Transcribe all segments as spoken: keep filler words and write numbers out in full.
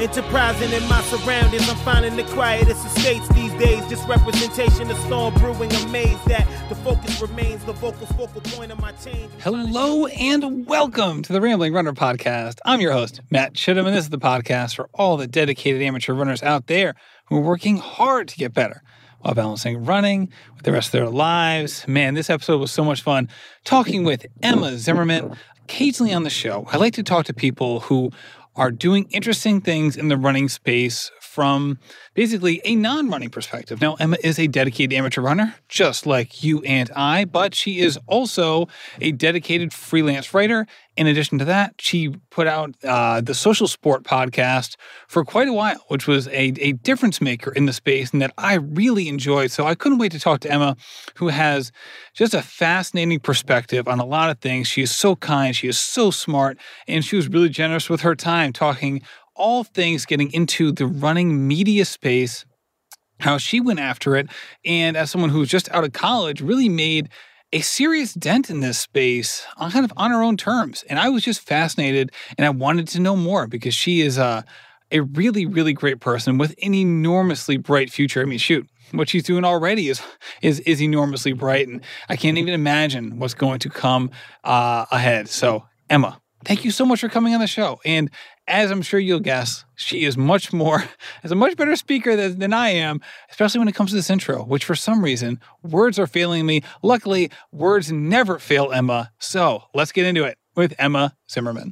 Enterprising in my surroundings, I'm finding the quietest estates these days. Just representation of storm brewing, amazed that the focus remains the vocal focal point of my change. Hello and welcome to the Rambling Runner Podcast. I'm your host, Matt Chittum, and this is the podcast for all the dedicated amateur runners out there who are working hard to get better while balancing running with the rest of their lives. Man, this episode was so much fun talking with Emma Zimmerman. Occasionally on the show, I like to talk to people who are doing interesting things in the running space from basically a non-running perspective. Now, Emma is a dedicated amateur runner, just like you and I, but she is also a dedicated freelance writer. In addition to that, she put out uh, the Social Sport podcast for quite a while, which was a, a difference maker in the space and that I really enjoyed. So I couldn't wait to talk to Emma, who has just a fascinating perspective on a lot of things. She is so kind, she is so smart, and she was really generous with her time talking all things getting into the running media space, how she went after it, and as someone who was just out of college, really made a serious dent in this space on kind of on her own terms. And I was just fascinated, and I wanted to know more because she is a, a really, really great person with an enormously bright future. I mean, shoot, what she's doing already is is is enormously bright, and I can't even imagine what's going to come uh, ahead. So, Emma, thank you so much for coming on the show. And as I'm sure you'll guess, she is much more, is a much better speaker than, than I am, especially when it comes to this intro, which for some reason, words are failing me. Luckily, words never fail Emma. So let's get into it with Emma Zimmerman.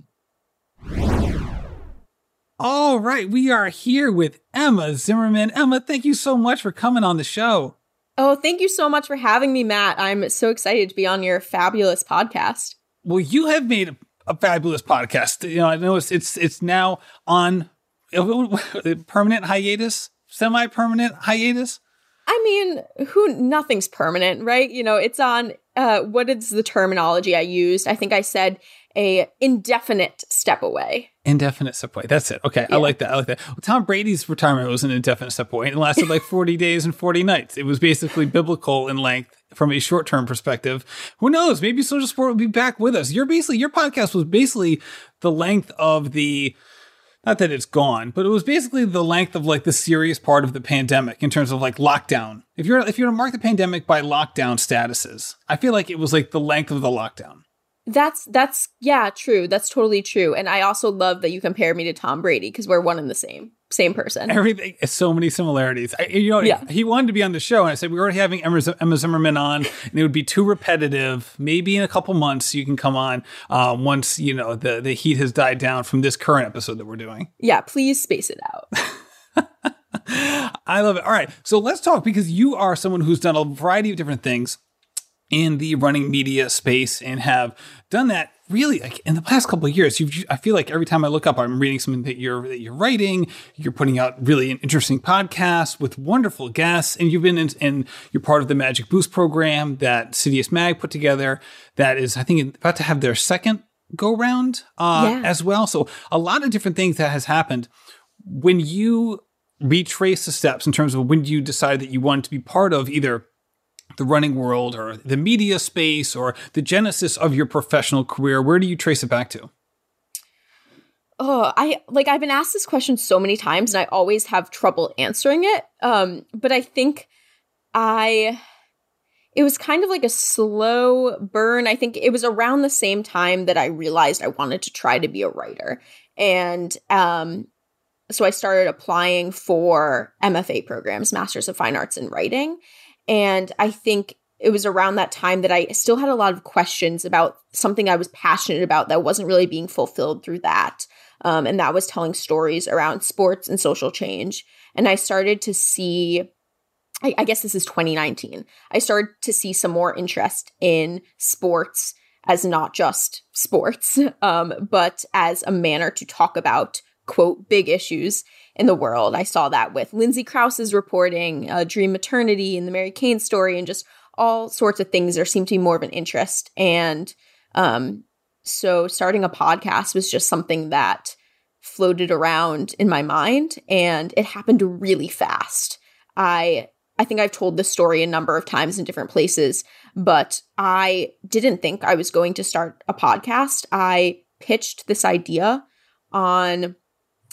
All right, we are here with Emma Zimmerman. Emma, thank you so much for coming on the show. Oh, thank you so much for having me, Matt. I'm so excited to be on your fabulous podcast. Well, you have made a A fabulous podcast. You know, I know it's it's it's now on permanent hiatus, semi-permanent hiatus. I mean, who? Nothing's permanent, right? You know, it's on. Uh, what is the terminology I used? I think I said a indefinite step away. Indefinite step away. That's it. Okay, yeah. I like that. I like that. Well, Tom Brady's retirement was an indefinite step away. It lasted like forty days and forty nights. It was basically biblical in length from a short-term perspective. Who knows? Maybe Social Sport will be back with us. You're basically, your podcast was basically the length of the, not that it's gone, but it was basically the length of like the serious part of the pandemic in terms of like lockdown. If you're, if you're to mark the pandemic by lockdown statuses, I feel like it was like the length of the lockdown. That's, that's, yeah, true. That's totally true. And I also love that you compare me to Tom Brady because we're one and the same, same person. Everything, so many similarities. I, you know, yeah. He wanted to be on the show and I said, we're already having Emma, Emma Zimmerman on and it would be too repetitive. Maybe in a couple months you can come on uh, once, you know, the, the heat has died down from this current episode that we're doing. Yeah, please space it out. I love it. All right. So let's talk because you are someone who's done a variety of different things in the running media space and have done that really like in the past couple of years. You've, I feel like every time I look up, I'm reading something that you're, that you're writing, you're putting out really an interesting podcast with wonderful guests. And you've been in, and you're part of the Magic Boost program that Citius Mag put together. That is, I think, about to have their second go round uh, yeah. as well. So a lot of different things that has happened when you retrace the steps in terms of when you decided that you wanted to be part of either the running world or the media space or the genesis of your professional career. Where do you trace it back to? Oh, I like I've been asked this question so many times and I always have trouble answering it. Um, but I think I, it was kind of like a slow burn. I think it was around the same time that I realized I wanted to try to be a writer. And, um, so I started applying for M F A programs, Masters of Fine Arts in Writing. And I think it was around that time that I still had a lot of questions about something I was passionate about that wasn't really being fulfilled through that. Um, and that was telling stories around sports and social change. And I started to see, I, I guess this is twenty nineteen, I started to see some more interest in sports as not just sports, um, but as a manner to talk about, quote, big issues in the world. I saw that with Lindsay Krause's reporting, uh, Dream Maternity and the Mary Kane story, and just all sorts of things. There seemed to be more of an interest. And um, so starting a podcast was just something that floated around in my mind, and it happened really fast. I I think I've told this story a number of times in different places, but I didn't think I was going to start a podcast. I pitched this idea on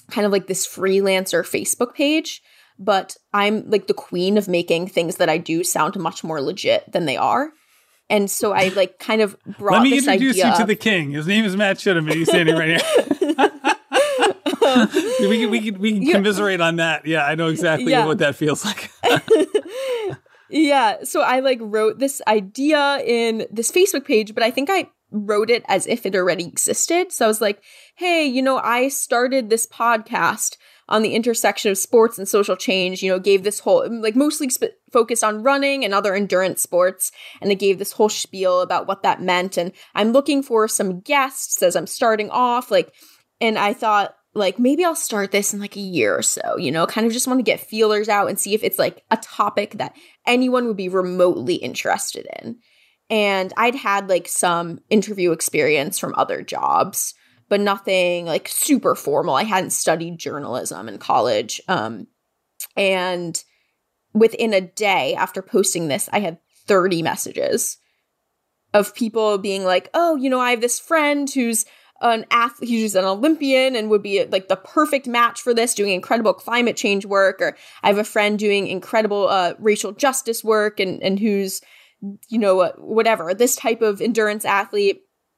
kind of like this freelancer Facebook page, but I'm like the queen of making things that I do sound much more legit than they are. And so I like kind of brought Let me this introduce idea you to of- the king. His name is Matt Shidham, and he's standing right here. we can, we can, we can Yeah. commiserate on that. Yeah, I know exactly Yeah. what that feels like. Yeah, so I like wrote this idea in this Facebook page, but I think I wrote it as if it already existed. So I was like, hey, you know, I started this podcast on the intersection of sports and social change, you know, gave this whole, like mostly sp- focused on running and other endurance sports. And I gave this whole spiel about what that meant. And I'm looking for some guests as I'm starting off, like, and I thought, like, maybe I'll start this in like a year or so, you know, kind of just want to get feelers out and see if it's like a topic that anyone would be remotely interested in. And I'd had like some interview experience from other jobs, but nothing like super formal. I hadn't studied journalism in college. Um, and within a day after posting this, I had thirty messages of people being like, oh, you know, I have this friend who's an athlete, who's an Olympian and would be like the perfect match for this, doing incredible climate change work. Or I have a friend doing incredible uh, racial justice work and, and who's, you know, uh, whatever, this type of endurance athlete.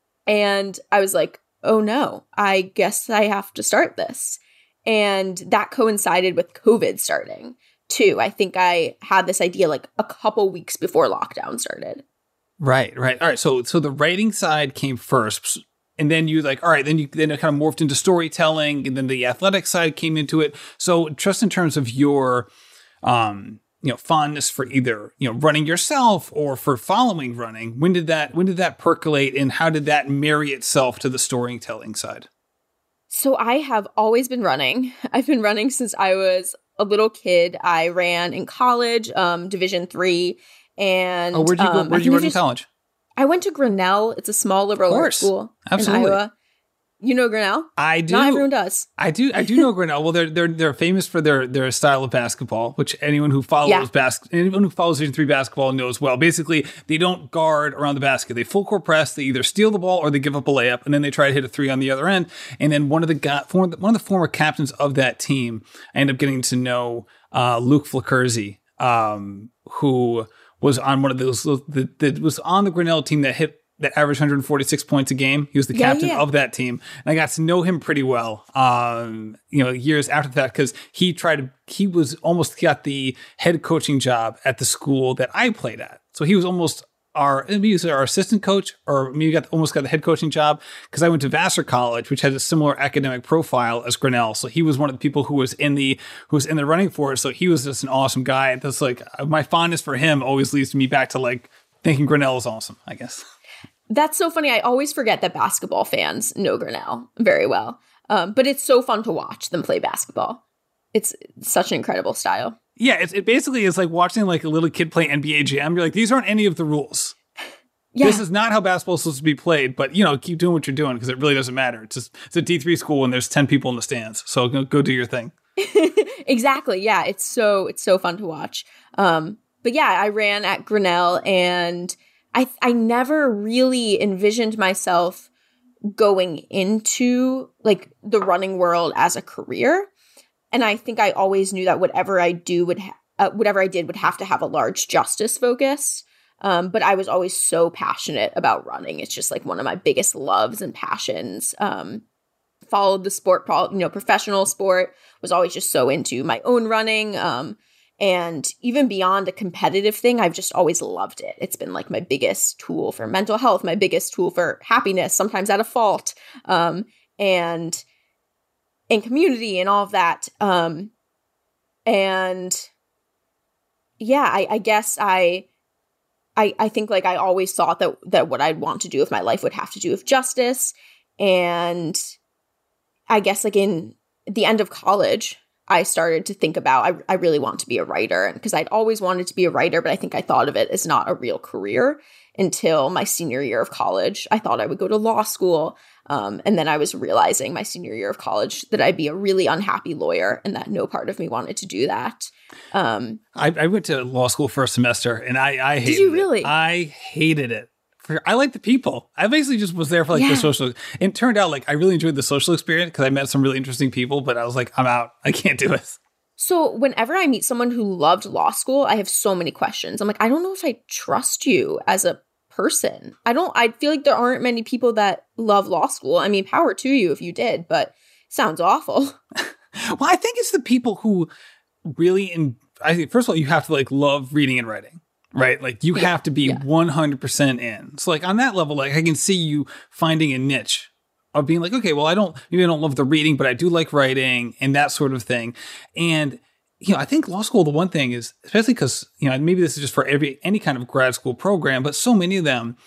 And I was like, oh no, I guess I have to start this. And that coincided with COVID starting too. I think I had this idea like a couple weeks before lockdown started. Right, right. All right. So, so the writing side came first. And then you like, all right, then you then it kind of morphed into storytelling, and then the athletic side came into it. So just in terms of your, um, you know, fondness for either, you know, running yourself or for following running, when did that when did that percolate, and how did that marry itself to the storytelling side? So I have always been running. I've been running since I was a little kid. I ran in college, um, Division three, and Oh, where'd you go? um, Where'd I you think run I in just- college? I went to Grinnell. It's a small liberal arts course. school Absolutely. in Iowa. You know Grinnell? I do. Not everyone does. I do. I do know Grinnell. Well, they're they're they're famous for their their style of basketball, which anyone who follows Yeah. bas- anyone who follows Division three basketball knows well. Basically, they don't guard around the basket. They full court press. They either steal the ball or they give up a layup, and then they try to hit a three on the other end. And then one of the guy, one of the former captains of that team, I end up getting to know uh, Luke Flakersy, um, who was on one of those that, that was on the Grinnell team that hit. That averaged one hundred forty-six points a game. He was the Yeah, captain yeah. of that team. And I got to know him pretty well, um, you know, years after that, because he tried to, he was almost got the head coaching job at the school that I played at. So he was almost our, he was our assistant coach, or maybe got almost got the head coaching job, because I went to Vassar College, which had a similar academic profile as Grinnell. So he was one of the people who was in the, who was in the running for it. So he was just an awesome guy. That's like, my fondness for him always leads me back to like thinking Grinnell is awesome, I guess. That's so funny. I always forget that basketball fans know Grinnell very well. Um, but it's so fun to watch them play basketball. It's such an incredible style. Yeah, it, it basically is like watching like a little kid play N B A Jam. You're like, these aren't any of the rules. Yeah. This is not how basketball is supposed to be played, but, you know, keep doing what you're doing because it really doesn't matter. It's just, it's a D three school and there's ten people in the stands. So go, go do your thing. Exactly. Yeah. It's so, it's so fun to watch. Um, but yeah, I ran at Grinnell and I, I never really envisioned myself going into like the running world as a career. And I think I always knew that whatever I do would, ha- uh, whatever I did would have to have a large justice focus. Um, but I was always so passionate about running. It's just like one of my biggest loves and passions. Um, followed the sport, you know, professional sport, was always just so into my own running. Um, and even beyond a competitive thing, I've just always loved it. It's been like my biggest tool for mental health, my biggest tool for happiness, sometimes at a fault, um, and in community and all of that. Um, and yeah, I, I guess I, I, I think like I always thought that that what I'd want to do with my life would have to do with justice. And I guess like in the end of college, I started to think about, I, I really want to be a writer, because I'd always wanted to be a writer, but I think I thought of it as not a real career until my senior year of college. I thought I would go to law school. Um, and then I was realizing my senior year of college that I'd be a really unhappy lawyer and that no part of me wanted to do that. Um, I, I went to law school for a semester and I, I hated Did you really? it. I hated it for, I like the people. I basically just was there for like yeah. the social. It turned out like I really enjoyed the social experience because I met some really interesting people, but I was like, I'm out. I can't do it. So whenever I meet someone who loved law school, I have so many questions. I'm like, I don't know if I trust you as a person. I don't, I feel like there aren't many people that love law school. I mean, power to you if you did, but it sounds awful. Well, I think it's the people who really, in, I think, first of all, you have to like love reading and writing, right? Like you yeah. have to be yeah. one hundred percent in. So like on that level, like I can see you finding a niche of being like, okay, well, I don't, maybe I don't love the reading, but I do like writing and that sort of thing. And, you know, I think law school, the one thing is, especially because, you know, maybe this is just for every, any kind of grad school program, but so many of them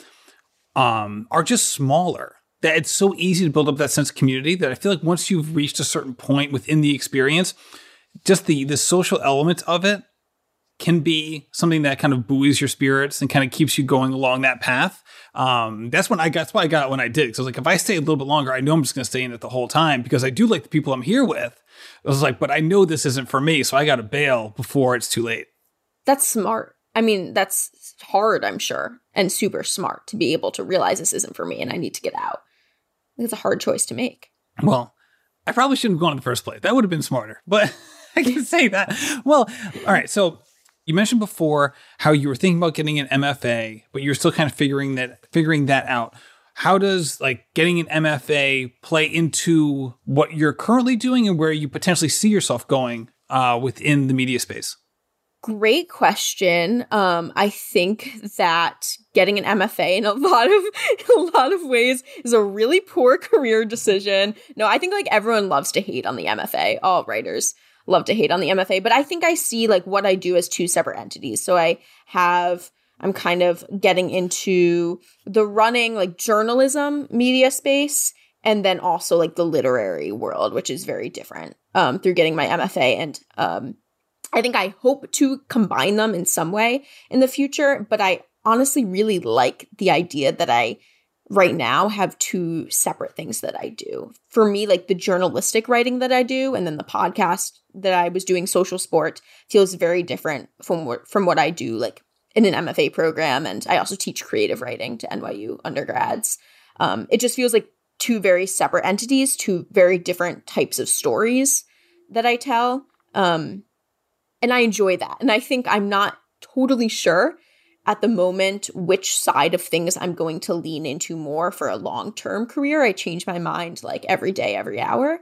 um, are just smaller that it's so easy to build up that sense of community that I feel like once you've reached a certain point within the experience, just the, the social element of it can be something that kind of buoys your spirits and kind of keeps you going along that path. Um, that's when I got, that's why I got it when I did. Cause I was like, if I stay a little bit longer, I know I'm just going to stay in it the whole time because I do like the people I'm here with. I was like, but I know this isn't for me. So I got to bail before it's too late. That's smart. I mean, that's hard, I'm sure, and super smart to be able to realize this isn't for me and I need to get out. I think it's a hard choice to make. Well, I probably shouldn't have gone in the first place. That would have been smarter, but I can say that. Well, all right. So you mentioned before how you were thinking about getting an M F A, but you're still kind of figuring that figuring that out. How does like getting an M F A play into what you're currently doing and where you potentially see yourself going uh, within the media space? Great question. Um, I think that getting an M F A in a lot of in a lot of ways is a really poor career decision. No, I think like everyone loves to hate on the M F A. All writers love to hate on the M F A, but I think I see like what I do as two separate entities. So I have, I'm kind of getting into the running like journalism media space and then also like the literary world, which is very different um, through getting my M F A. And um, I think I hope to combine them in some way in the future, but I honestly really like the idea that I right now have two separate things that I do. For me, like the journalistic writing that I do and then the podcast that I was doing, Social Sport, feels very different from what, from what I do like in an M F A program. And I also teach creative writing to N Y U undergrads. Um, it just feels like two very separate entities, two very different types of stories that I tell. Um, and I enjoy that. And I think I'm not totally sure at the moment which side of things I'm going to lean into more for a long-term career. I change my mind like every day, every hour.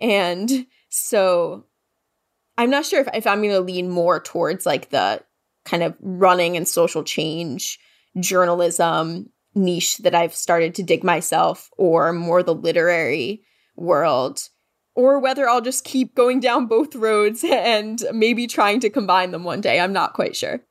And so I'm not sure if, if I'm going to lean more towards like the kind of running and social change journalism niche that I've started to dig myself, or more the literary world, or whether I'll just keep going down both roads and maybe trying to combine them one day. I'm not quite sure.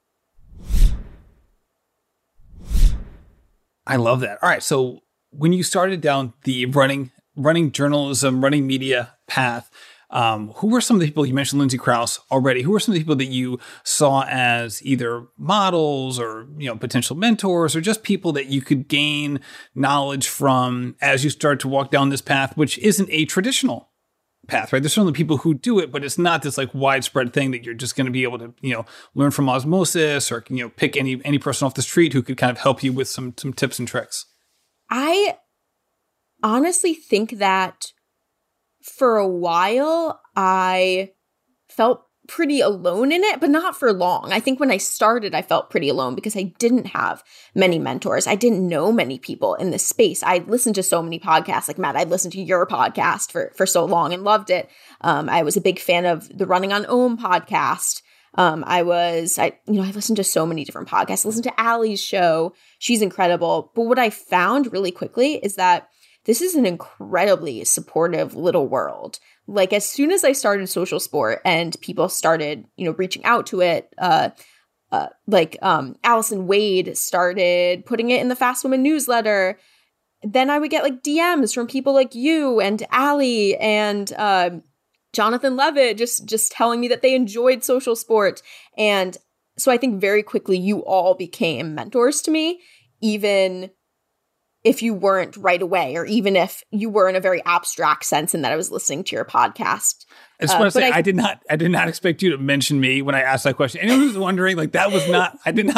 I love that. All right. So when you started down the running, running journalism, running media path, um, who were some of the people, you mentioned Lindsay Krause already, who were some of the people that you saw as either models or, you know, potential mentors or just people that you could gain knowledge from as you start to walk down this path, which isn't a traditional path, right? There's certainly people who do it, but it's not this like widespread thing that you're just going to be able to, you know, learn from osmosis or, you know, pick any, any person off the street who could kind of help you with some, some tips and tricks. I honestly think that for a while I felt pretty alone in it, but not for long. I think when I started, I felt pretty alone because I didn't have many mentors. I didn't know many people in this space. I listened to so many podcasts. Like Matt, I'd listened to your podcast for, for so long and loved it. Um, I was a big fan of the Running on Ohm podcast. Um, I was, I, you know, I listened to so many different podcasts. I listened to Allie's show. She's incredible. But what I found really quickly is that this is an incredibly supportive little world. Like as soon as I started Social Sport and people started, you know, reaching out to it, uh, uh, like um, Allison Wade started putting it in the Fast Women newsletter, then I would get like D Ms from people like you and Allie and uh, Jonathan Levitt just, just telling me that they enjoyed Social Sport. And so I think very quickly you all became mentors to me, even if you weren't right away, or even if you were in a very abstract sense in that I was listening to your podcast. I just uh, want to say, I, I did not, I did not expect you to mention me when I asked that question. Anyone who's wondering, like that was not, I did not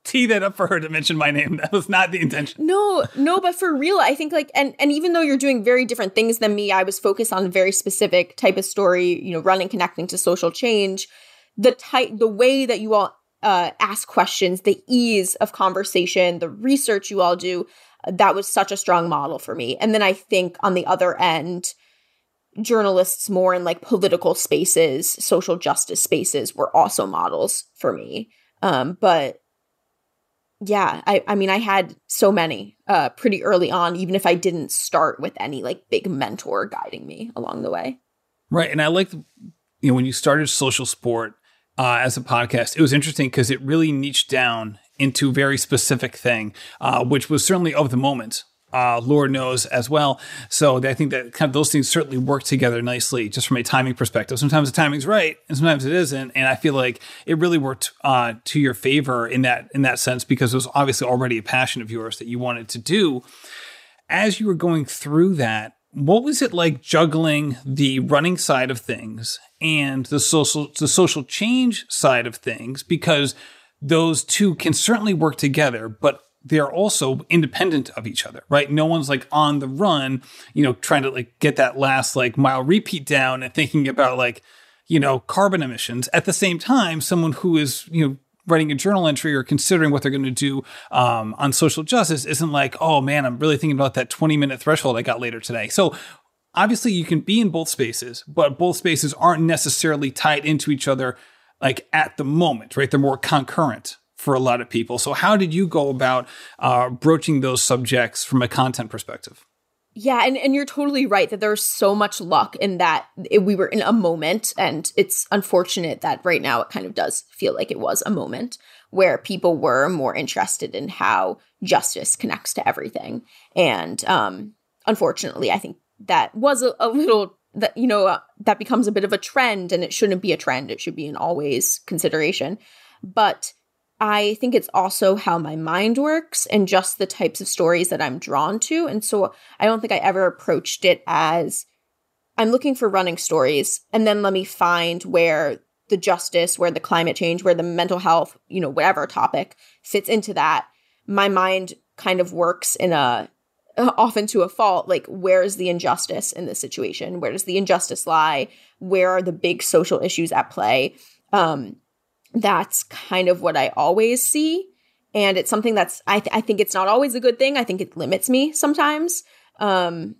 tee that up for her to mention my name. That was not the intention. No, no, but for real, I think like, and, and even though you're doing very different things than me, I was focused on a very specific type of story, you know, running, connecting to social change, the type, the way that you all uh, ask questions, the ease of conversation, the research you all do, that was such a strong model for me. And then I think on the other end, journalists more in like political spaces, social justice spaces were also models for me. Um, but yeah, I, I mean, I had so many uh, pretty early on, even if I didn't start with any like big mentor guiding me along the way. Right. And I like, the, you know, when you started Social Sport uh, as a podcast, it was interesting because it really niched down into a very specific thing, uh, which was certainly of the moment. Uh, Lord knows as well. So I think that kind of those things certainly work together nicely just from a timing perspective. Sometimes the timing's right and sometimes it isn't. And I feel like it really worked uh, to your favor in that in that sense because it was obviously already a passion of yours that you wanted to do. As you were going through that, what was it like juggling the running side of things and the social the social change side of things? Because those two can certainly work together, but they're also independent of each other, right? No one's like on the run, you know, trying to like get that last like mile repeat down and thinking about like, you know, carbon emissions. At the same time, someone who is, you know, writing a journal entry or considering what they're going to do um, on social justice isn't like, oh man, I'm really thinking about that twenty minute threshold I got later today. So obviously you can be in both spaces, but both spaces aren't necessarily tied into each other like at the moment, right? They're more concurrent for a lot of people. So how did you go about uh, broaching those subjects from a content perspective? Yeah, and, and you're totally right that there's so much luck in that it, we were in a moment, and it's unfortunate that right now it kind of does feel like it was a moment where people were more interested in how justice connects to everything. And um, unfortunately, I think that was a, a little, that you know, uh, that becomes a bit of a trend, and it shouldn't be a trend. It should be an always consideration. But I think it's also how my mind works and just the types of stories that I'm drawn to. And so I don't think I ever approached it as I'm looking for running stories and then let me find where the justice, where the climate change, where the mental health, you know, whatever topic fits into that. My mind kind of works in a, often to a fault, like where is the injustice in this situation? Where does the injustice lie? Where are the big social issues at play? Um, That's kind of what I always see. And it's something that's, I, th- I think it's not always a good thing. I think it limits me sometimes. Um,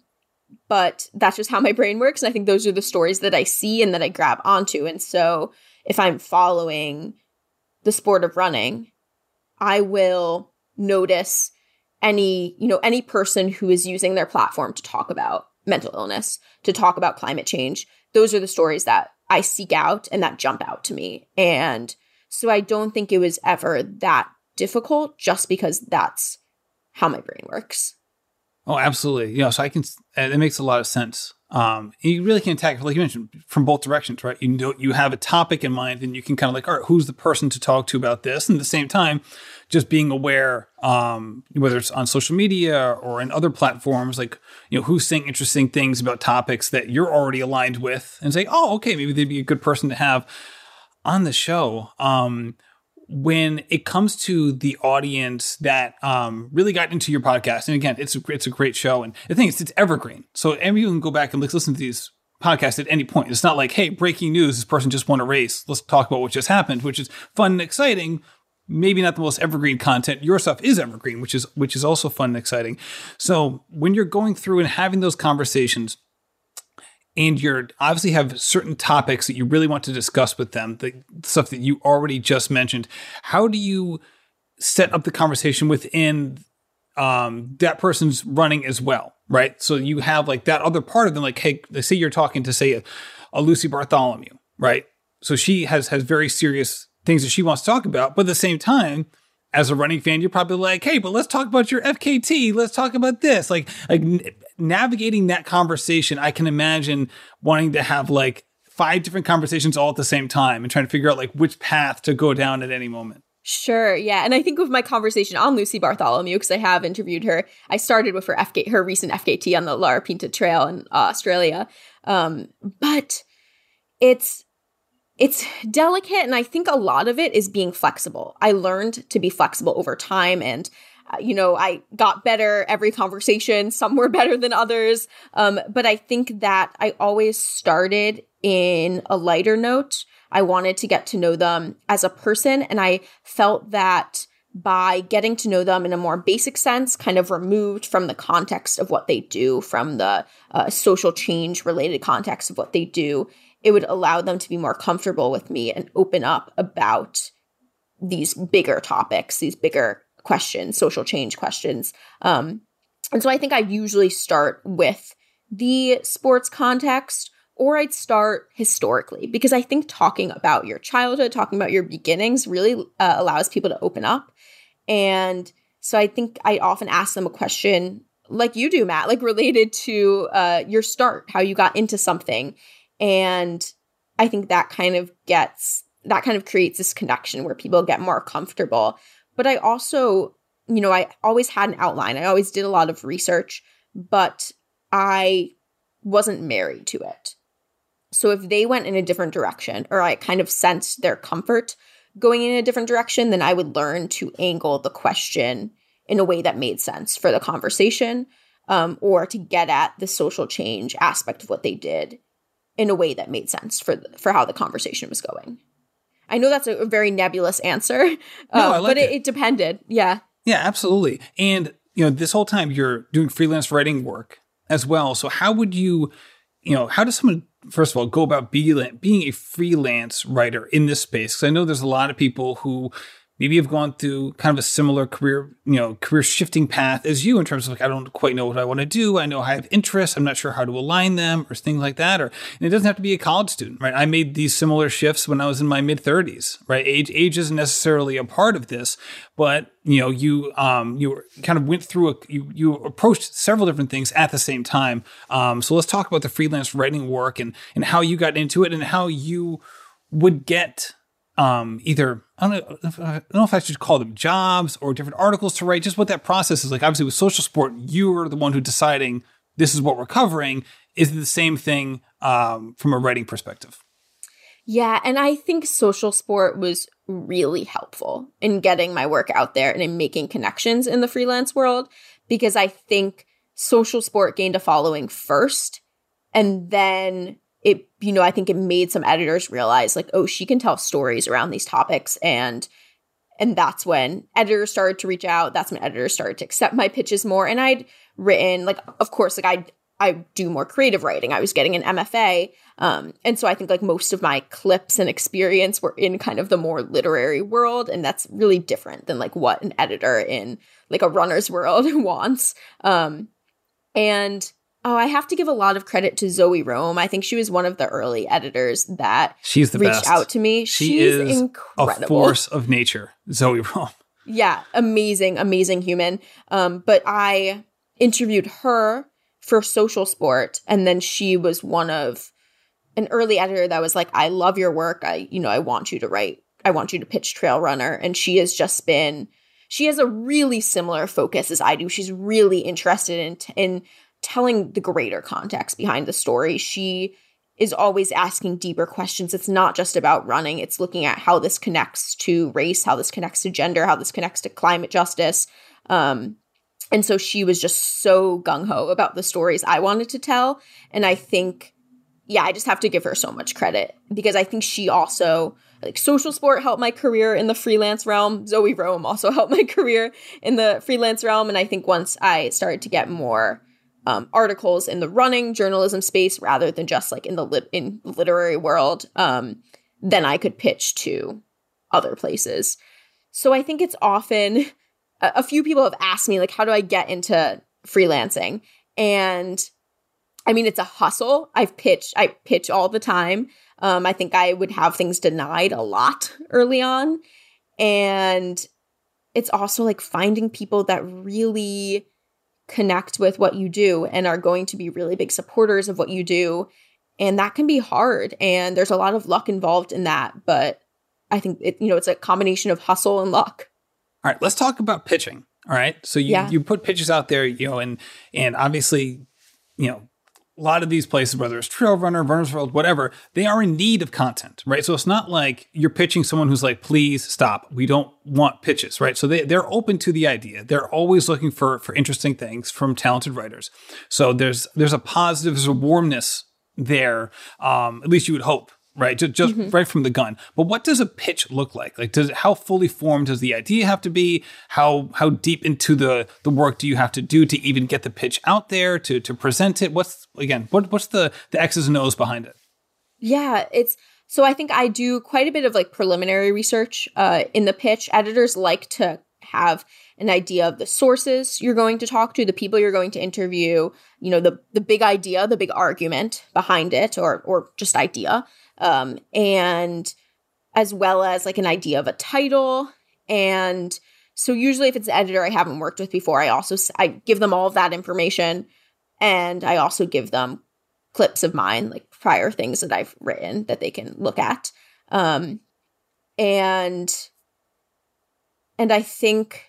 but that's just how my brain works. And I think those are the stories that I see and that I grab onto. And so if I'm following the sport of running, I will notice any, you know, any person who is using their platform to talk about mental illness, to talk about climate change. Those are the stories that I seek out and that jump out to me. And so I don't think it was ever that difficult just because that's how my brain works. Oh, absolutely. You know, so I can, it makes a lot of sense. Um, you really can attack, like you mentioned, from both directions, right? You know, you have a topic in mind and you can kind of like, all right, who's the person to talk to about this? And at the same time, just being aware, um, whether it's on social media or in other platforms, like, you know, who's saying interesting things about topics that you're already aligned with and say, oh, okay, maybe they'd be a good person to have on the show. Um, when it comes to the audience that um, really got into your podcast, and again, it's a, it's a great show. And the thing is, it's evergreen. So everyone can go back and like, listen to these podcasts at any point. It's not like, hey, breaking news, this person just won a race. Let's talk about what just happened, which is fun and exciting. Maybe not the most evergreen content. Your stuff is evergreen, which is which is also fun and exciting. So when you're going through and having those conversations, and you're obviously have certain topics that you really want to discuss with them, the stuff that you already just mentioned, how do you set up the conversation within um, that person's running as well, right? So you have like that other part of them, like, hey, let's say you're talking to, say, a, a Lucy Bartholomew, right? So she has has very serious things that she wants to talk about, but at the same time, as a running fan, you're probably like, hey, but let's talk about your F K T. Let's talk about this. Like, like navigating that conversation, I can imagine wanting to have like five different conversations all at the same time and trying to figure out like which path to go down at any moment. Sure. Yeah. And I think with my conversation on Lucy Bartholomew, because I have interviewed her, I started with her F K, her recent F K T on the Larapinta Trail in uh, Australia. Um, but it's, it's delicate. And I think a lot of it is being flexible. I learned to be flexible over time. And, uh, you know, I got better every conversation. Some were better than others. Um, but I think that I always started in a lighter note. I wanted to get to know them as a person. And I felt that by getting to know them in a more basic sense, kind of removed from the context of what they do, from the uh, social change related context of what they do, it would allow them to be more comfortable with me and open up about these bigger topics, these bigger questions, social change questions. Um, and so I think I usually start with the sports context, or I'd start historically, because I think talking about your childhood, talking about your beginnings really uh, allows people to open up. And so I think I often ask them a question like you do, Matt, like related to uh, your start, how you got into something. And I think that kind of gets, that kind of creates this connection where people get more comfortable. But I also, you know, I always had an outline. I always did a lot of research, but I wasn't married to it. So if they went in a different direction, or I kind of sensed their comfort going in a different direction, then I would learn to angle the question in a way that made sense for the conversation, um, or to get at the social change aspect of what they did in a way that made sense for the, for how the conversation was going. I know that's a, a very nebulous answer, uh, no, I like but it, it. it depended. Yeah. Yeah, absolutely. And, you know, this whole time you're doing freelance writing work as well. So how would you, you know, how does someone, first of all, go about being, being a freelance writer in this space? Because I know there's a lot of people who maybe have gone through kind of a similar career, you know, career shifting path as you in terms of like, I don't quite know what I want to do. I know I have interests. I'm not sure how to align them or things like that. Or and it doesn't have to be a college student, right? I made these similar shifts when I was in my mid thirties, right? Age, age isn't necessarily a part of this, but you know, you, um, you kind of went through a, you, you approached several different things at the same time. Um, so let's talk about the freelance writing work and, and how you got into it and how you would get, um, either, I don't know, if, I don't know if I should call them jobs or different articles to write, just what that process is like. Obviously with Social Sport, you are the one who's deciding this is what we're covering. Is it the same thing, um, from a writing perspective? Yeah. And I think Social Sport was really helpful in getting my work out there and in making connections in the freelance world, because I think Social Sport gained a following first, and then it, you know, I think it made some editors realize like, oh, she can tell stories around these topics. And, and that's when editors started to reach out. That's when editors started to accept my pitches more. And I'd written, like, of course, like I, I do more creative writing. I was getting an M F A. Um, and so I think like most of my clips and experience were in kind of the more literary world. And that's really different than like what an editor in like a runner's world wants. Um, and Oh, I have to give a lot of credit to Zoe Rome. I think she was one of the early editors that She's the reached best. out to me. She She's is incredible. A force of nature, Zoe Rome. Yeah, amazing, amazing human. Um, but I interviewed her for Social Sport, and then she was one of an early editor that was like, I love your work. I, you know, I want you to write. I want you to pitch Trail Runner. And she has just been, she has a really similar focus as I do. She's really interested in, in telling the greater context behind the story. She is always asking deeper questions. It's not just about running. It's looking at how this connects to race, how this connects to gender, how this connects to climate justice. Um, and so she was just so gung-ho about the stories I wanted to tell. And I think, yeah, I just have to give her so much credit, because I think she also, like, Social Sport helped my career in the freelance realm. Zoe Rome also helped my career in the freelance realm. And I think once I started to get more Um, articles in the running journalism space rather than just like in the lit- in literary world, um, then I could pitch to other places. So I think it's often a, a few people have asked me like, how do I get into freelancing? And I mean, it's a hustle. I've pitched, I pitch all the time. Um, I think I would have things denied a lot early on. And it's also like finding people that really connect with what you do and are going to be really big supporters of what you do. And that can be hard. And there's a lot of luck involved in that. But I think, it, you know, it's a combination of hustle and luck. All right, let's talk about pitching. All right. So you, yeah. you put pitches out there, you know, and, and obviously, you know, a lot of these places, whether it's Trail Runner, Runner's World, whatever, they are in need of content, right? So it's not like you're pitching someone who's like, please stop. We don't want pitches, right? So they, they're open to the idea. They're always looking for, for interesting things from talented writers. So there's, there's a positive, there's a warmness there. Um, at least you would hope. Right, just, just mm-hmm. right from the gun. But what does a pitch look like? Like, does how fully formed does the idea have to be? How how deep into the, the work do you have to do to even get the pitch out there to to present it? What's again? What what's the the X's and O's behind it? Yeah, it's so I think I do quite a bit of like preliminary research uh, in the pitch. Editors like to have an idea of the sources you're going to talk to, the people you're going to interview. You know, the the big idea, the big argument behind it, or or just idea. Um, and as well as like an idea of a title. And so usually if it's an editor I haven't worked with before, I also, I give them all of that information. And I also give them clips of mine, like prior things that I've written that they can look at. Um, and, and I think,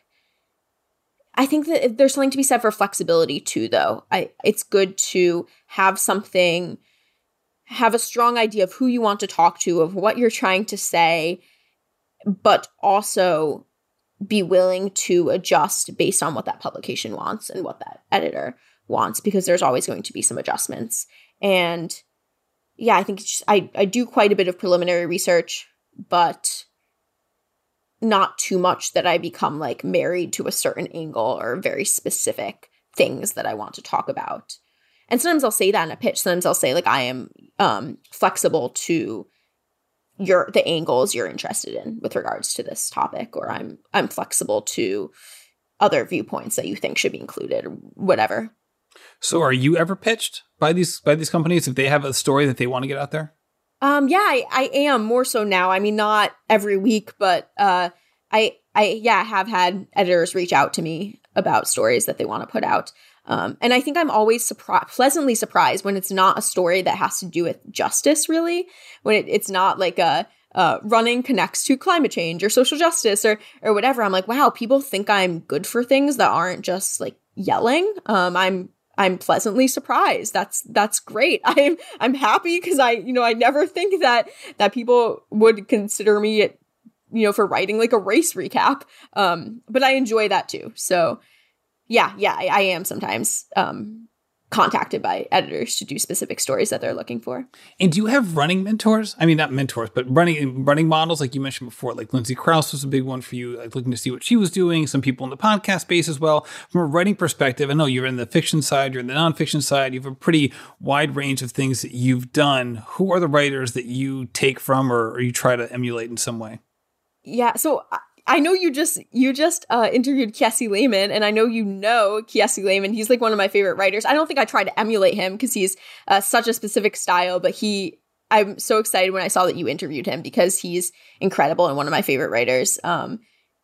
I think that there's something to be said for flexibility too, though. I, it's good to have something have a strong idea of who you want to talk to, of what you're trying to say, but also be willing to adjust based on what that publication wants and what that editor wants, because there's always going to be some adjustments. And yeah, I think it's just, I, I do quite a bit of preliminary research, but not too much that I become like married to a certain angle or very specific things that I want to talk about. And sometimes I'll say that in a pitch. Sometimes I'll say, like, I am um, flexible to your the angles you're interested in with regards to this topic, or I'm I'm flexible to other viewpoints that you think should be included, or whatever. So, are you ever pitched by these by these companies if they have a story that they want to get out there? Um, yeah, I, I am more so now. I mean, not every week, but uh, I I yeah have had editors reach out to me about stories that they want to put out. Um, and I think I'm always surprised, pleasantly surprised when it's not a story that has to do with justice, really, when it, it's not like a uh, running connects to climate change or social justice or or whatever. I'm like, wow, people think I'm good for things that aren't just like yelling. Um, I'm I'm pleasantly surprised. That's that's great. I'm I'm happy because I you know I never think that that people would consider me, you know, for writing like a race recap. Um, but I enjoy that too. So. Yeah, yeah, I, I am sometimes um, contacted by editors to do specific stories that they're looking for. And do you have running mentors? I mean, not mentors, but running running models, like you mentioned before. Like Lindsay Krause was a big one for you, like looking to see what she was doing. Some people in the podcast space as well. From a writing perspective, I know you're in the fiction side, you're in the nonfiction side. You have a pretty wide range of things that you've done. Who are the writers that you take from, or, or you try to emulate in some way? Yeah, so I know you just you just uh, interviewed Kiese Laymon, and I know you know Kiese Laymon. He's like one of my favorite writers. I don't think I try to emulate him because he's uh, such a specific style, but he. I'm so excited when I saw that you interviewed him because he's incredible and one of my favorite writers. Um,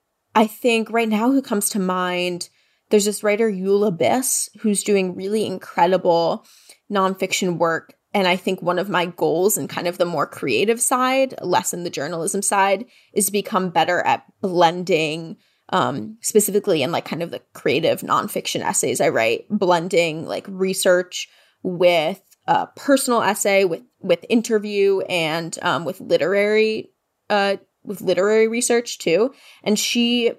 I think right now who comes to mind, there's this writer Eula Biss who's doing really incredible nonfiction work. And I think one of my goals in kind of the more creative side, less in the journalism side, is to become better at blending, um, specifically in like kind of the creative nonfiction essays I write, blending like research with uh, personal essay, with with interview, and um, with literary uh, with literary research too. And she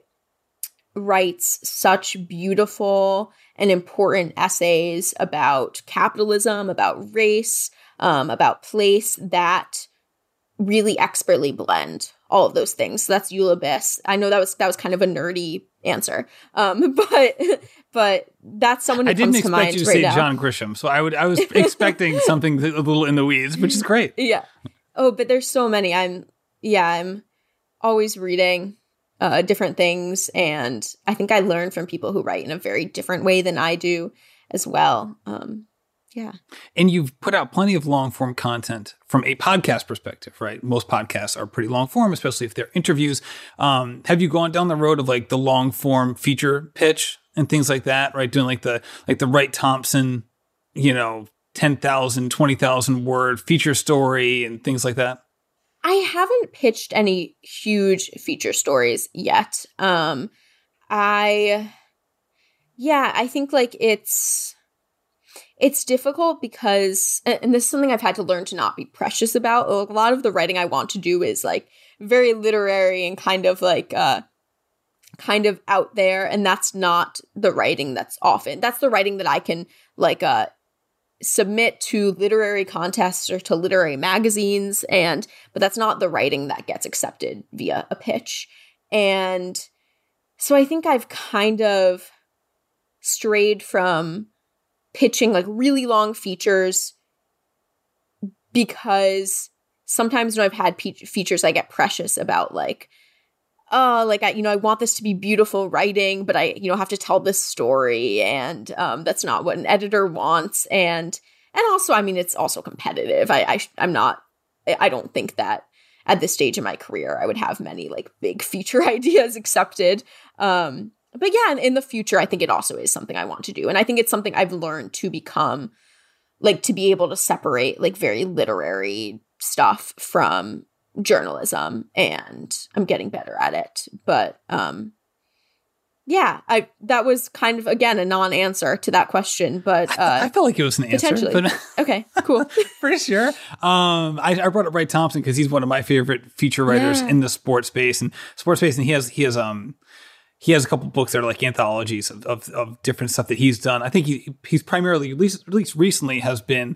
writes such beautiful and important essays about capitalism, about race, um, about place that really expertly blend all of those things. So that's Eula Biss. I know that was that was kind of a nerdy answer, um, but but that's someone who I comes didn't to mind expect you to right say now. John Grisham, so I would I was expecting something a little in the weeds, which is great. Yeah. Oh, but there's so many. I'm yeah. I'm always reading Uh, different things. And I think I learn from people who write in a very different way than I do as well. Um, yeah. And you've put out plenty of long form content from a podcast perspective, right? Most podcasts are pretty long form, especially if they're interviews. Um, have you gone down the road of like the long form feature pitch and things like that, right? Doing like the, like the Wright Thompson, you know, ten thousand, twenty thousand word feature story and things like that? I haven't pitched any huge feature stories yet. Um, I, yeah, I think like it's, it's difficult because, and this is something I've had to learn to not be precious about. A lot of the writing I want to do is like very literary and kind of like, uh, kind of out there. And that's not the writing that's often, that's the writing that I can like, uh, submit to literary contests or to literary magazines. And, but that's not the writing that gets accepted via a pitch. And so I think I've kind of strayed from pitching like really long features because sometimes when I've had pe- features, I get precious about like, oh, like, I, you know, I want this to be beautiful writing, but I, you know, have to tell this story. And um, that's not what an editor wants. And, and also, I mean, it's also competitive. I, I, I'm not, I don't think that at this stage in my career, I would have many like big feature ideas accepted. Um, but yeah, in the future, I think it also is something I want to do. And I think it's something I've learned to become, like, to be able to separate like very literary stuff from journalism, and I'm getting better at it. But um yeah, I that was kind of again a non-answer to that question, but uh I, I felt like it was an answer. But okay, cool. For sure. Um I, I brought up Wright Thompson because he's one of my favorite feature writers Yeah. in the sports space and sports space, and he has he has um he has a couple books that are like anthologies of, of, of different stuff that he's done. I think he he's primarily, at least at least recently, has been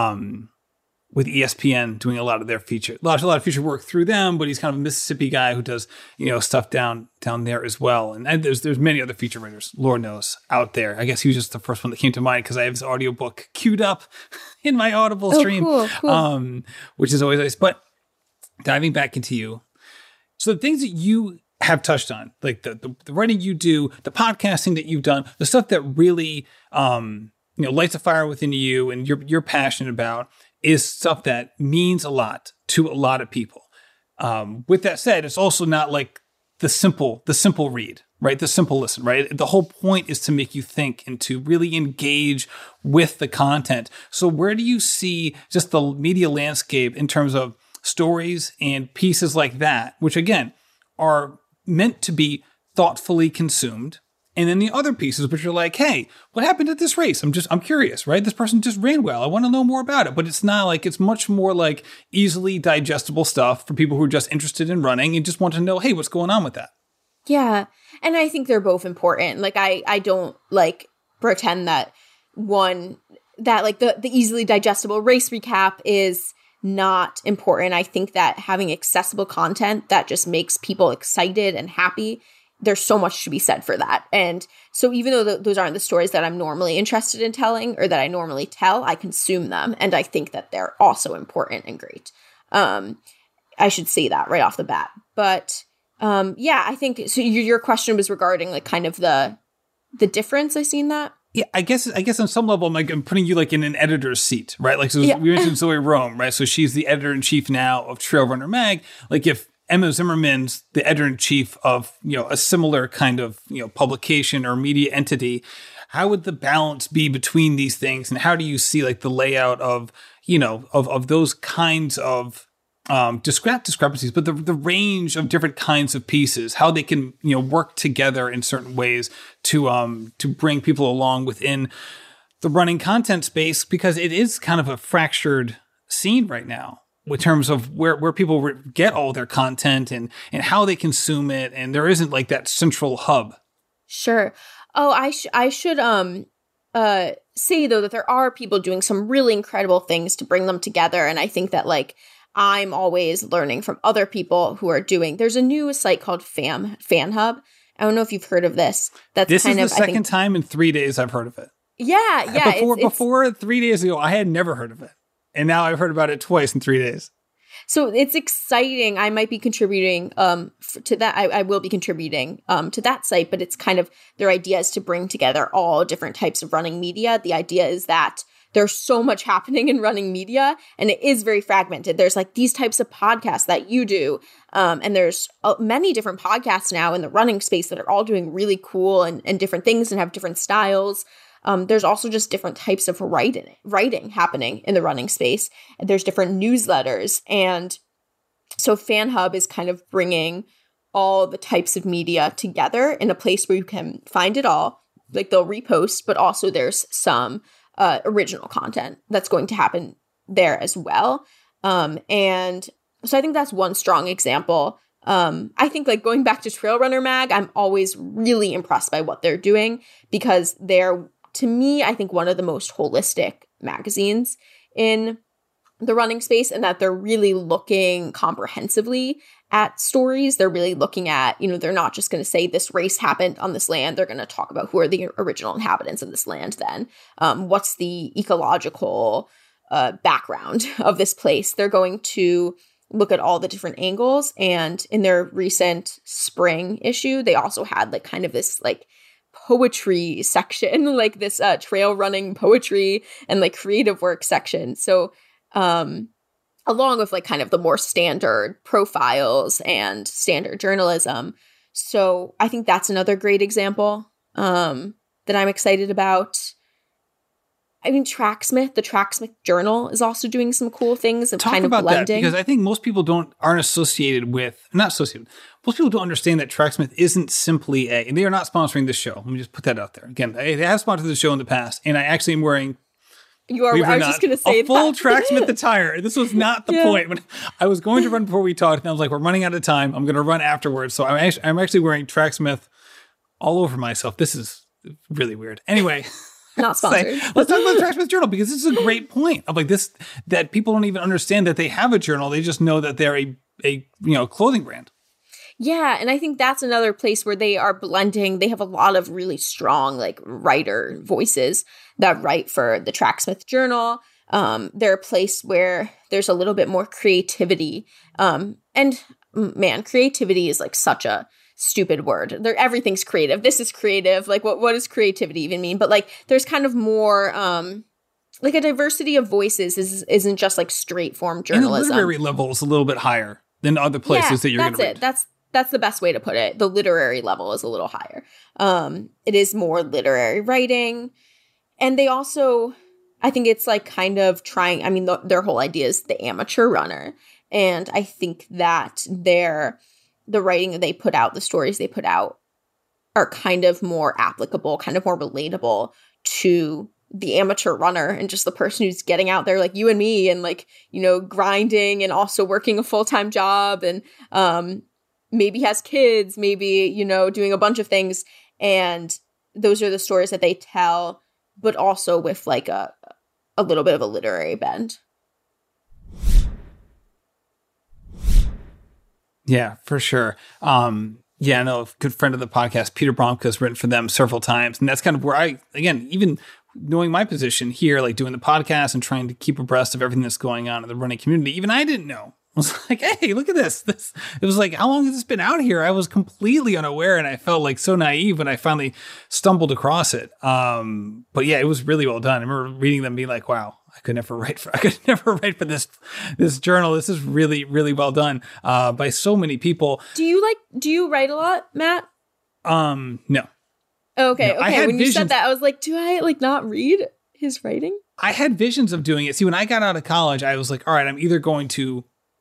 um with E S P N doing a lot of their feature, a lot, a lot of feature work through them, but he's kind of a Mississippi guy who does, you know, stuff down, down there as well. And, and there's, there's many other feature writers, Lord knows, out there. I guess he was just the first one that came to mind because I have his audiobook queued up in my Audible Oh, stream, cool, cool. um, which is always nice. But diving back into you. So the things that you have touched on, like the, the, the writing you do, the podcasting that you've done, the stuff that really, um, you know, lights a fire within you and you're, you're passionate about, is stuff that means a lot to a lot of people. Um, with that said, it's also not like the simple, the simple read, right? The simple listen, right? The whole point is to make you think and to really engage with the content. So where do you see just the media landscape in terms of stories and pieces like that, which again are meant to be thoughtfully consumed? And then the other pieces, which are like, hey, what happened at this race? I'm just, I'm curious, right? This person just ran well. I want to know more about it. But it's not like, it's much more like easily digestible stuff for people who are just interested in running and just want to know, hey, what's going on with that? Yeah. And I think they're both important. Like, I, I don't like pretend that one, that like the, the easily digestible race recap is not important. I think that having accessible content that just makes people excited and happy, there's so much to be said for that. And so even though th- those aren't the stories that I'm normally interested in telling or that I normally tell, I consume them. And I think that they're also important and great. Um, I should say that right off the bat. But um, yeah, I think, so your, your question was regarding like kind of the, the difference I see in that. Yeah, I guess I guess on some level, I'm like I'm putting you like in an editor's seat, right? Like so Yeah. we mentioned Zoe Rome, right? So she's the editor in chief now of Trail Runner Mag. Like if Emma Zimmerman's the editor in chief of, you know, a similar kind of, you know, publication or media entity, how would the balance be between these things, and how do you see like the layout of, you know, of of those kinds of um, discrep- discrepancies, but the the range of different kinds of pieces, how they can, you know, work together in certain ways to um to bring people along within the running content space, because it is kind of a fractured scene right now in terms of where, where people re- get all their content and, and how they consume it. And there isn't like that central hub. Sure. Oh, I, sh- I should um uh say, though, that there are people doing some really incredible things to bring them together. And I think that, like, I'm always learning from other people who are doing, there's a new site called Fam, Fan Hub. I don't know if you've heard of this. That's This kind is the of, second I think, time in three days I've heard of it. Yeah, yeah. Before, it's, it's, before three days ago, I had never heard of it. And now I've heard about it twice in three days. So it's exciting. I might be contributing um, f- to that. I, I will be contributing um, to that site, but it's kind of, their idea is to bring together all different types of running media. The idea is that there's so much happening in running media, and it is very fragmented. There's like these types of podcasts that you do, um, and there's uh, many different podcasts now in the running space that are all doing really cool and, and different things and have different styles. Um, there's also just different types of writing, writing happening in the running space. There's different newsletters. And so Fan Hub is kind of bringing all the types of media together in a place where you can find it all. Like, they'll repost, but also there's some uh, original content that's going to happen there as well. Um, and so I think that's one strong example. Um, I think like going back to Trail Runner Mag, I'm always really impressed by what they're doing because they're, to me, I think one of the most holistic magazines in the running space, and that they're really looking comprehensively at stories. They're really looking at, you know, they're not just going to say this race happened on this land. They're going to talk about who are the original inhabitants of this land then. Um, what's the ecological uh, background of this place? They're going to look at all the different angles. And in their recent spring issue, they also had like kind of this like poetry section, like this uh, trail running poetry and like creative work section. So um, along with like kind of the more standard profiles and standard journalism. So I think that's another great example um, that I'm excited about. I mean, Tracksmith, the Tracksmith Journal is also doing some cool things and Talk kind of about blending. That, because I think most people don't aren't associated with, not associated, most people don't understand that Tracksmith isn't simply a, and they are not sponsoring this show. Let me just put that out there. Again, they, they have sponsored the show in the past, and I actually am wearing, you are, I was not, just going to say a full that. Tracksmith attire. This was not the yeah. point. When I was going to run before we talked, and I was like, we're running out of time. I'm going to run afterwards. So I'm actually, I'm actually wearing Tracksmith all over myself. This is really weird. Anyway. Not sponsored. Let's talk about the Tracksmith Journal, because this is a great point of like this, that people don't even understand that they have a journal. They just know that they're a, a you know, clothing brand. Yeah. And I think that's another place where they are blending. They have a lot of really strong like writer voices that write for the Tracksmith Journal. Um, they're a place where there's a little bit more creativity. Um, and man, creativity is like such a stupid word. There, everything's creative. This is creative. Like, what, what does creativity even mean? But like, there's kind of more, um, like a diversity of voices is, isn't just like straight form journalism. And the literary level is a little bit higher than other places yeah, that you're going to read. That's it. That's, that's the best way to put it. The literary level is a little higher. Um, it is more literary writing. And they also, I think it's like kind of trying, I mean, the, their whole idea is the amateur runner. And I think that they're, the writing that they put out, the stories they put out are kind of more applicable, kind of more relatable to the amateur runner and just the person who's getting out there like you and me and like, you know, grinding and also working a full-time job and um, maybe has kids, maybe, you know, doing a bunch of things. And those are the stories that they tell, but also with like a, a little bit of a literary bend. Yeah, for sure. Um, yeah, I know a good friend of the podcast, Peter Bromka, has written for them several times. And that's kind of where I, again, even knowing my position here, like doing the podcast and trying to keep abreast of everything that's going on in the running community, even I didn't know. I was like, hey, look at this. This it was like, how long has this been out here? I was completely unaware, and I felt like so naive when I finally stumbled across it. Um, but yeah, it was really well done. I remember reading them, being like, wow, I could never write for I could never write for this this journal. This is really, really well done uh, by so many people. Do you like do you write a lot, Matt? Um, no. Okay, no, okay. When visions- you said that, I was like, do I like not read his writing? I had visions of doing it. See, when I got out of college, I was like, all right, I'm either going to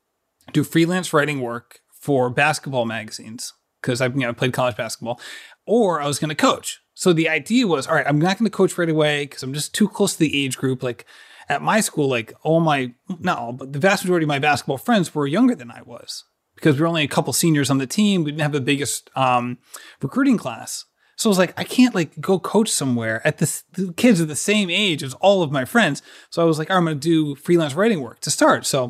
do freelance writing work for basketball magazines, because I you know, played college basketball, or I was going to coach. So the idea was, all right, I'm not going to coach right away because I'm just too close to the age group. Like at my school, like all my, not all, but the vast majority of my basketball friends were younger than I was, because we were only a couple seniors on the team. We didn't have the biggest um, recruiting class. So I was like, I can't like go coach somewhere at this, the kids are the same age as all of my friends. So I was like, all right, I'm going to do freelance writing work to start. So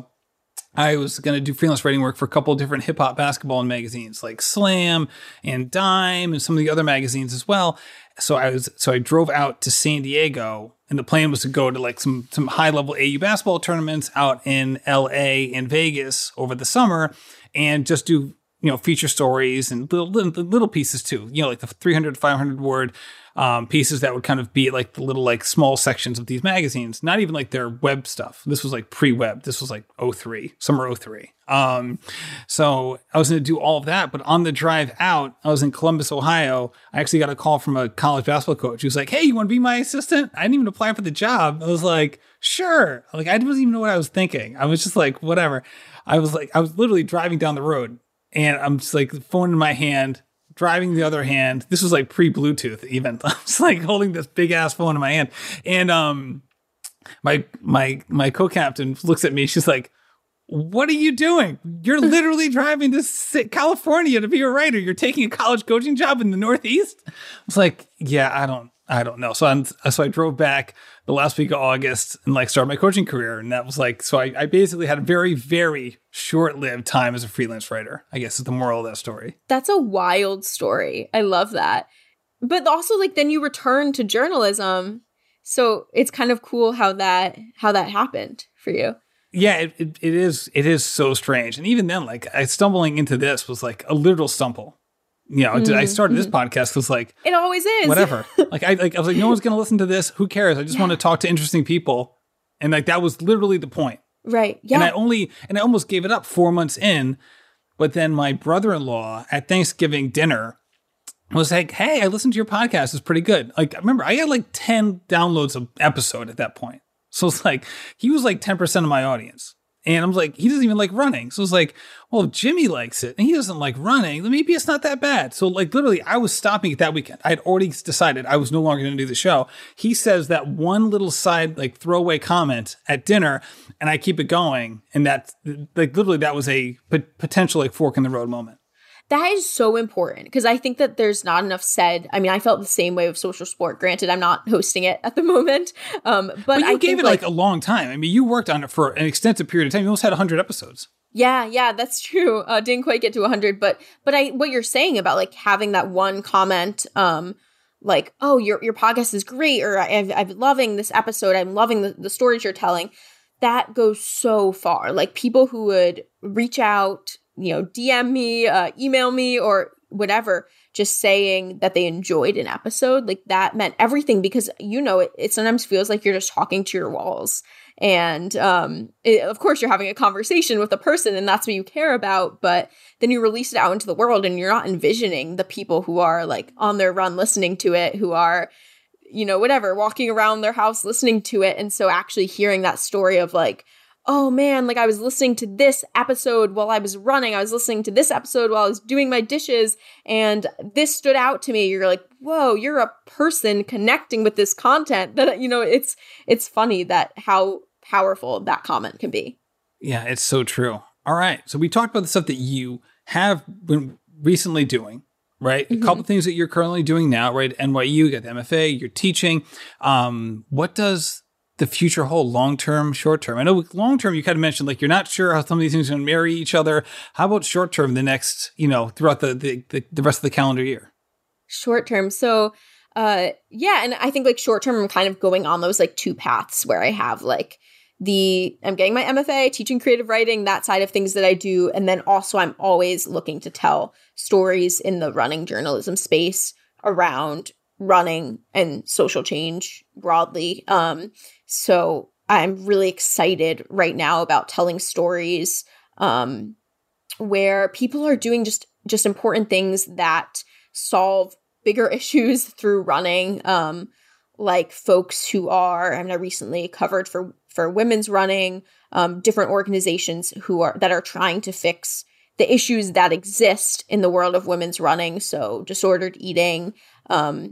I was going to do freelance writing work for a couple of different hip hop basketball magazines like Slam and Dime and some of the other magazines as well. So I was, so I drove out to San Diego, and the plan was to go to like some, some high level A U basketball tournaments out in L A and Vegas over the summer, and just do, you know, feature stories and little, little, little pieces too, you know, like the three hundred, five hundred word um, pieces that would kind of be like the little, like small sections of these magazines, not even like their web stuff. This was like pre-web. This was like oh three, summer oh three. Um, so I was going to do all of that, but on the drive out, I was in Columbus, Ohio. I actually got a call from a college basketball coach who was like, hey, you want to be my assistant? I didn't even apply for the job. I was like, sure. Like, I didn't even know what I was thinking. I was just like, whatever. I was like, I was literally driving down the road, and I'm just like, phone in my hand, driving the other hand. This was like pre-Bluetooth even. I was like holding this big ass phone in my hand. And um, my my my co-captain looks at me. She's like, what are you doing? You're literally driving to California to be a writer. You're taking a college coaching job in the Northeast? I was like, yeah, I don't, I don't know. So I'm, so I drove back the last week of August and like started my coaching career. And that was like, so I, I basically had a very, very short-lived time as a freelance writer, I guess is the moral of that story. That's a wild story. I love that. But also like then you return to journalism. So it's kind of cool how that, how that happened for you. Yeah, it, it it is it is so strange. And even then, like I stumbling into this was like a literal stumble. You know, mm-hmm. I started this podcast was like it always is. Whatever. like I like I was like, no one's gonna listen to this. Who cares? I just yeah. want to talk to interesting people. And like that was literally the point. Right. Yeah. And I only and I almost gave it up four months in, but then my brother-in-law at Thanksgiving dinner was like, hey, I listened to your podcast. It's pretty good. Like remember, I had like ten downloads an episode at that point. So it's like, he was like ten percent of my audience. And I'm like, he doesn't even like running. So it's like, well, if Jimmy likes it and he doesn't like running, then maybe it's not that bad. So like literally I was stopping it that weekend. I had already decided I was no longer going to do the show. He says that one little side, like throwaway comment at dinner and I keep it going. And that like literally that was a p- potential like fork in the road moment. That is so important because I think that there's not enough said. I mean, I felt the same way with Social Sport. Granted, I'm not hosting it at the moment. Um, but, but you I gave think, it like, like a long time. I mean, you worked on it for an extensive period of time. You almost had one hundred episodes. Yeah, yeah, that's true. Uh, didn't quite get to one hundred. But but I what you're saying about like having that one comment, um, like, oh, your your podcast is great, or I've, I'm loving this episode. I'm loving the, the stories you're telling. That goes so far. Like people who would reach out, you know, D M me, uh, email me, or whatever, just saying that they enjoyed an episode, like that meant everything because, you know, it, it sometimes feels like you're just talking to your walls. And um, it, of course, you're having a conversation with a person and that's what you care about. But then you release it out into the world and you're not envisioning the people who are like on their run listening to it, who are, you know, whatever, walking around their house listening to it. And so actually hearing that story of like, oh man, like I was listening to this episode while I was running. I was listening to this episode while I was doing my dishes and this stood out to me. You're like, whoa, you're a person connecting with this content that, you know, it's, it's funny that how powerful that comment can be. Yeah, it's so true. All right. So we talked about the stuff that you have been recently doing, right? Mm-hmm. A couple things that you're currently doing now, right? N Y U, you got the M F A, you're teaching. Um, what does the future hold, long-term, short-term? I know long-term, you kind of mentioned, like, you're not sure how some of these things are going to marry each other. How about short-term, the next, you know, throughout the, the, the, the rest of the calendar year? Short-term. So, uh, yeah. And I think like short-term, I'm kind of going on those like two paths where I have like the, I'm getting my M F A, teaching creative writing, that side of things that I do. And then also I'm always looking to tell stories in the running journalism space around running and social change broadly. Um, so I'm really excited right now about telling stories um, where people are doing just, just important things that solve bigger issues through running. Um, like folks who are, I mean, I recently covered for, for women's running, um, different organizations who are, that are trying to fix the issues that exist in the world of women's running. So disordered eating, um,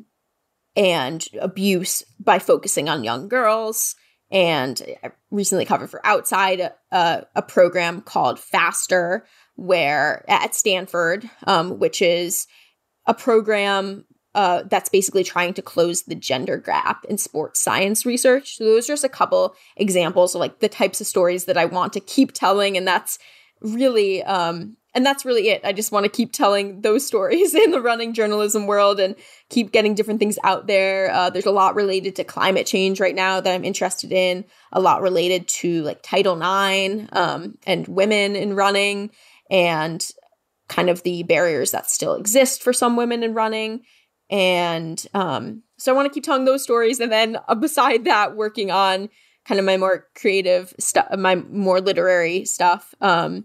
and abuse by focusing on young girls. And I recently covered for Outside uh, a program called Faster, where at Stanford, um, which is a program uh, that's basically trying to close the gender gap in sports science research. So those are just a couple examples of like the types of stories that I want to keep telling. And that's really, um, and that's really it. I just want to keep telling those stories in the running journalism world and keep getting different things out there. Uh, there's a lot related to climate change right now that I'm interested in, a lot related to like Title nine um, and women in running and kind of the barriers that still exist for some women in running. And um, so I want to keep telling those stories. And then uh, beside that, working on kind of my more creative stuff, my more literary stuff. Um,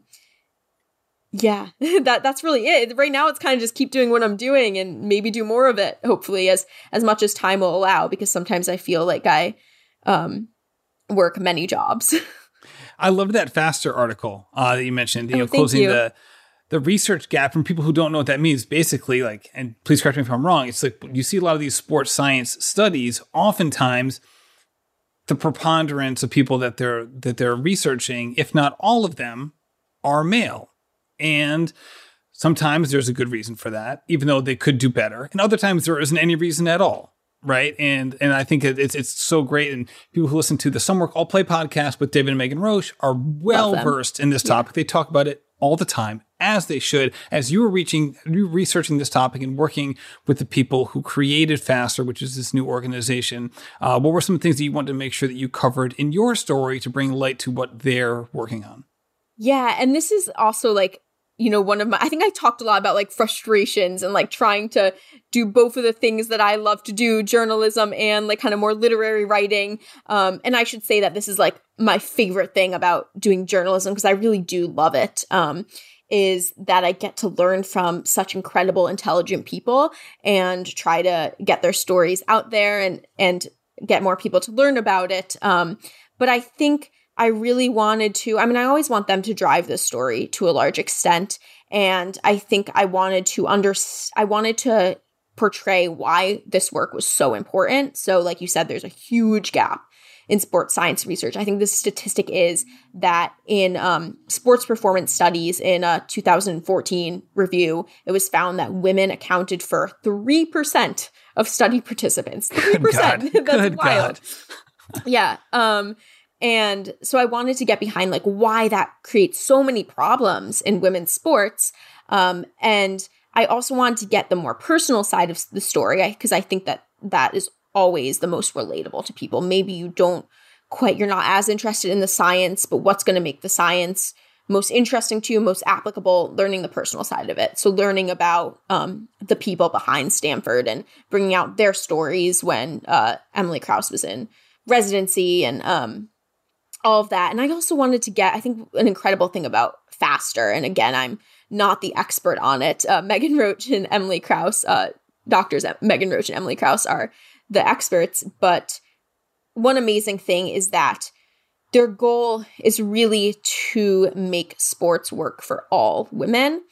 Yeah, that that's really it. Right now, it's kind of just keep doing what I'm doing and maybe do more of it, hopefully, as as much as time will allow, because sometimes I feel like I um, work many jobs. I loved that Faster article uh, that you mentioned, you oh, know, closing you. the the research gap from people who don't know what that means. Basically, like, and please correct me if I'm wrong, it's like you see a lot of these sports science studies, oftentimes the preponderance of people that they're that they're researching, if not all of them, are male. And sometimes there's a good reason for that, even though they could do better. And other times there isn't any reason at all. Right. And and I think it's it's so great. And people who listen to the Some Work All Play podcast with David and Megan Roche are well versed in this topic. Yeah. They talk about it all the time, as they should. As you were reaching, you were researching this topic and working with the people who created Faster, which is this new organization, uh, what were some things that you wanted to make sure that you covered in your story to bring light to what they're working on? Yeah. And this is also like, you know, one of my, I think I talked a lot about like frustrations and like trying to do both of the things that I love to do, journalism and like kind of more literary writing. Um, and I should say that this is like my favorite thing about doing journalism, because I really do love it, um, is that I get to learn from such incredible, intelligent people and try to get their stories out there and, and get more people to learn about it. Um, but I think I really wanted to, I mean, I always want them to drive this story to a large extent. And I think I wanted to under, I wanted to portray why this work was so important. So like you said, there's a huge gap in sports science research. I think the statistic is that in um, sports performance studies in a two thousand fourteen review, it was found that women accounted for three percent of study participants. three percent. Good God. That's Good wild. God. Yeah. Um, And so I wanted to get behind like why that creates so many problems in women's sports. Um, and I also wanted to get the more personal side of the story, because I think that that is always the most relatable to people. Maybe you don't quite, you're not as interested in the science, but what's going to make the science most interesting to you, most applicable, learning the personal side of it. So learning about um, the people behind Stanford and bringing out their stories when uh, Emily Krause was in residency and um all of that. And I also wanted to get, I think, an incredible thing about Faster. And again, I'm not the expert on it. Uh, Megan Roche and Emily Krause, uh, doctors Megan Roche and Emily Krause are the experts. But one amazing thing is that their goal is really to make sports work for all women.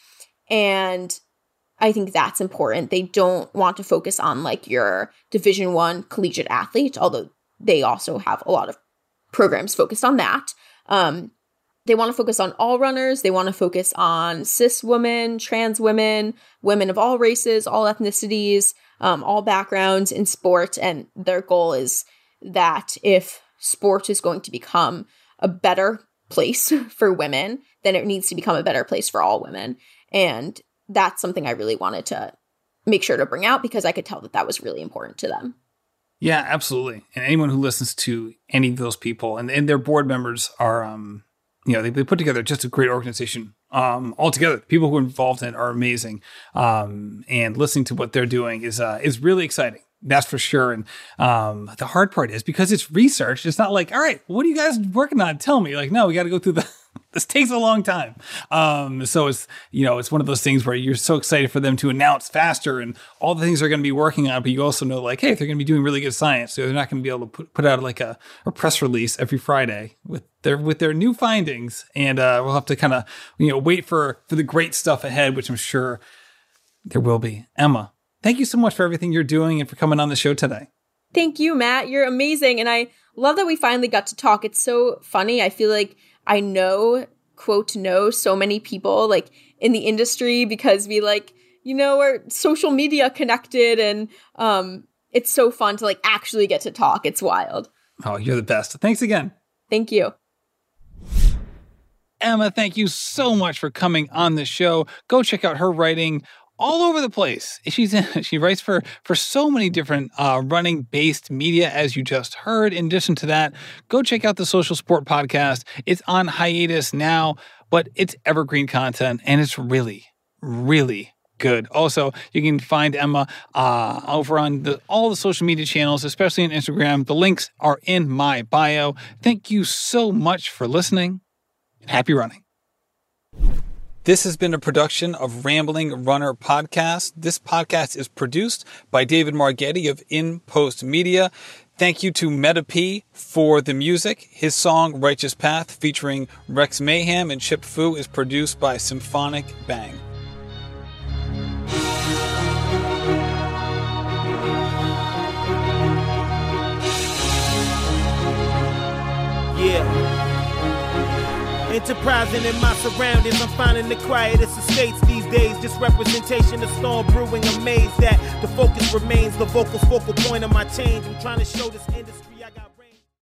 And I think that's important. They don't want to focus on like your Division One collegiate athlete, although they also have a lot of programs focused on that. Um, they want to focus on all runners. They want to focus on cis women, trans women, women of all races, all ethnicities, um, all backgrounds in sport. And their goal is that if sport is going to become a better place for women, then it needs to become a better place for all women. And that's something I really wanted to make sure to bring out, because I could tell that that was really important to them. Yeah, absolutely. And anyone who listens to any of those people and, and their board members are, um, you know, they, they put together just a great organization um, altogether. The people who are involved in it are amazing. Um, and listening to what they're doing is uh, is really exciting. That's for sure. And um, the hard part is because it's research, it's not like, all right, what are you guys working on? Tell me. Like, no, we got to go through the, this takes a long time. Um, so it's, you know, it's one of those things where you're so excited for them to announce Faster and all the things they're going to be working on. But you also know like, hey, they're going to be doing really good science. So they're not going to be able to put, put out like a, a press release every Friday with their, with their new findings. And uh, we'll have to kind of, you know, wait for, for the great stuff ahead, which I'm sure there will be. Emma, thank you so much for everything you're doing and for coming on the show today. Thank you, Matt. You're amazing. And I love that we finally got to talk. It's so funny. I feel like I know, quote, know so many people like in the industry because we like, you know, are social media connected, and um, it's so fun to like actually get to talk. It's wild. Oh, you're the best. Thanks again. Thank you. Emma, thank you so much for coming on the show. Go check out her writing all over the place. She's in, she writes for for so many different uh, running-based media, as you just heard. In addition to that, go check out the Social Sport podcast. It's on hiatus now, but it's evergreen content, and it's really, really good. Also, you can find Emma uh, over on the, all the social media channels, especially on Instagram. The links are in my bio. Thank you so much for listening, and happy running. This has been a production of Rambling Runner Podcast. This podcast is produced by David Margetti of In Post Media. Thank you to Meta P for the music. His song Righteous Path featuring Rex Mayhem and Chip Fu is produced by Symphonic Bang. Yeah. Enterprising in my surroundings, I'm finding the quietest estates these days. Just representation of storm brewing, amazed that the focus remains the vocal's focal point of my change. I'm trying to show this industry.